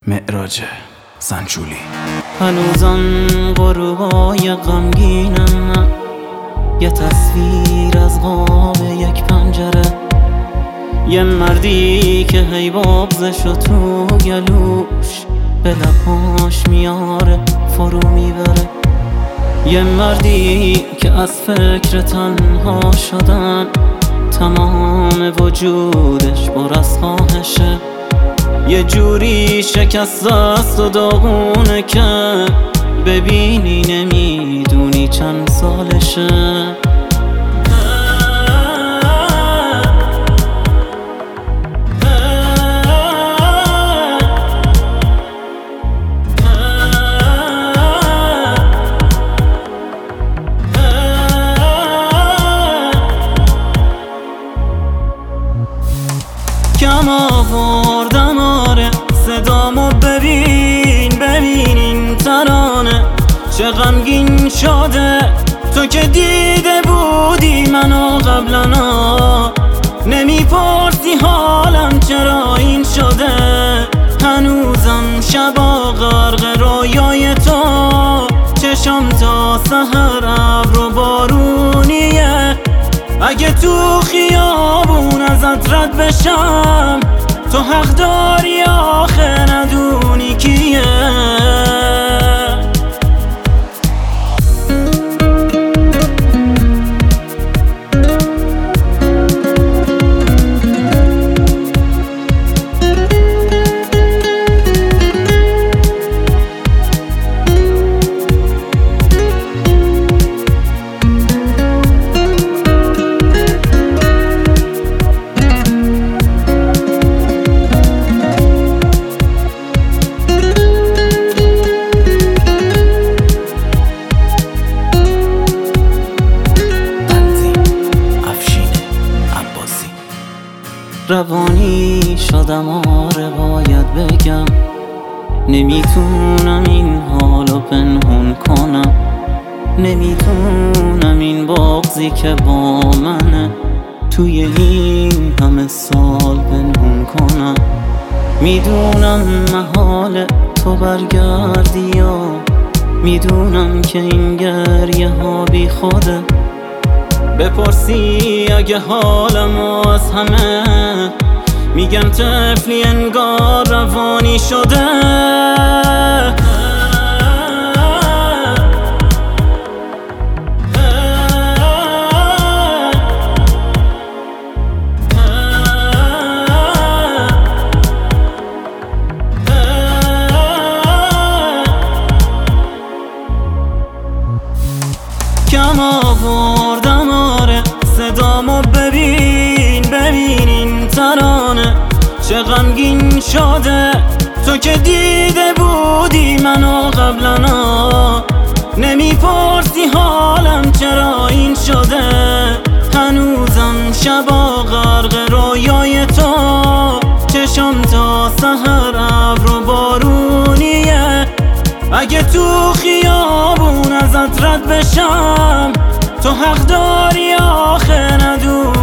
معراج سنچولی. هنوزم غروبای غمگینم، یه تصویر از قاب یک پنجره، یه مردی که هی بغضشو تو گلوش به لبهاش میاره فرو میبره، یه مردی که از فکر تنها شدن تمام وجودش پر از خواهشه، یه جوری شکست است و داغونه که ببینی نمیدونی چند سالشه. کم آوردم آره صدامو ببین این ترانه چه غمگین شده، تو که دیده بودی منو قبلنا، نمیپرسی حالم چرا این شده، هنوزم شبا غرق رویای تو، چشم تا سحر ابر و بارونیه، اگه تو خیابون ازت رد بشم تو حق داری آخه ندونی کیه. روانی شدم آره باید بگم، نمیتونم این حالو پنهون کنم، نمیتونم این بغضی که با منه توی این همه سال پنهون کنم، میدونم محال تو برگردی و میدونم که این گریه ها بی خوده، بپرسی اگه حالمو از همه میگم طفلی انگار روانی شده. کم آوردم آره صدامو ببین این ترانه چه غمگین شده، تو که دیده بودی منو قبلنا، نمیپرسی حالم چرا این شده، هنوزم شبا غرق رویای تو، چشم تا سحر ابر و بارونیه، اگه تو خیابون ازت رد بشم تو حق داری آخه ندونی